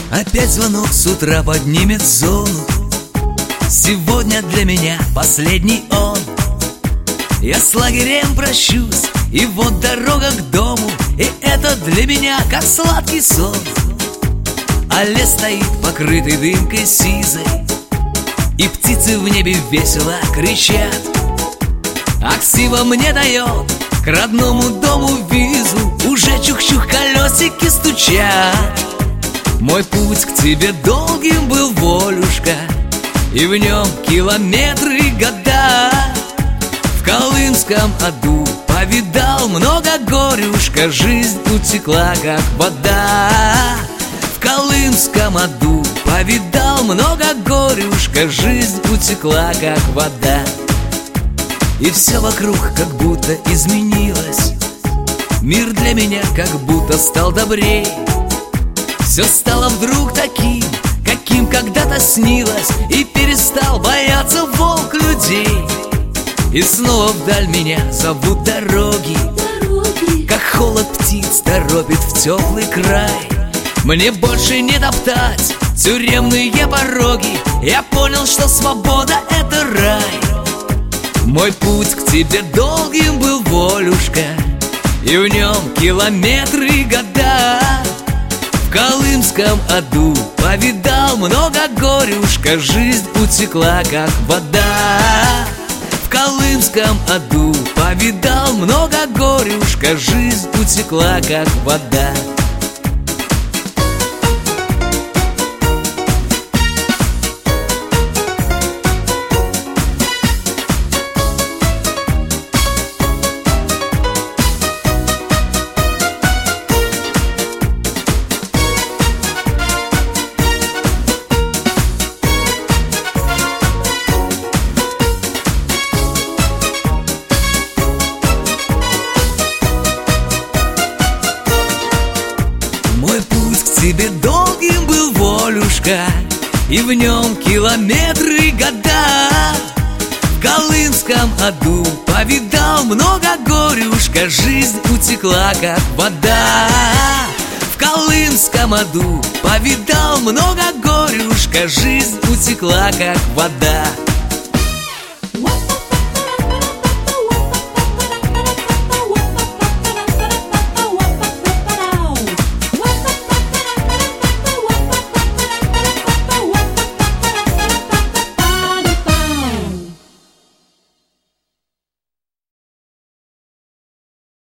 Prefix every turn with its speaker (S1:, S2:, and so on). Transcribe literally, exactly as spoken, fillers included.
S1: Опять звонок с утра поднимет зону. Сегодня для меня последний он. Я с лагерем прощусь, и вот дорога к дому, и это для меня как сладкий сон. А лес стоит покрытый дымкой сизой, и птицы в небе весело кричат. А ксива мне дает к родному дому визу, уже чух-чух колесики стучат. Мой путь к тебе долгим был, Волюшка, и в нем километры года. В Колымском аду повидал много горюшка, жизнь утекла как вода. В Колымском аду повидал много горюшка, жизнь утекла как вода. И все вокруг как будто изменилось, мир для меня как будто стал добрей. Все стало вдруг таким, каким когда-то снилось, и перестал бояться волк людей. И снова вдаль меня зовут дороги, дороги. Как холод птиц торопит в теплый край. Мне больше не топтать тюремные пороги, я понял, что свобода — это рай. Мой путь к тебе долгим был, Волюшка, и в нем километры года. В Колымском аду повидал много горюшка, жизнь утекла как вода. В Колымском аду повидал много горюшка, жизнь утекла как вода. Тебе долгим был, Волюшка, и в нем километры года. В Колымском аду повидал много горюшка, жизнь утекла как вода. В Колымском аду повидал много горюшка, жизнь утекла как вода.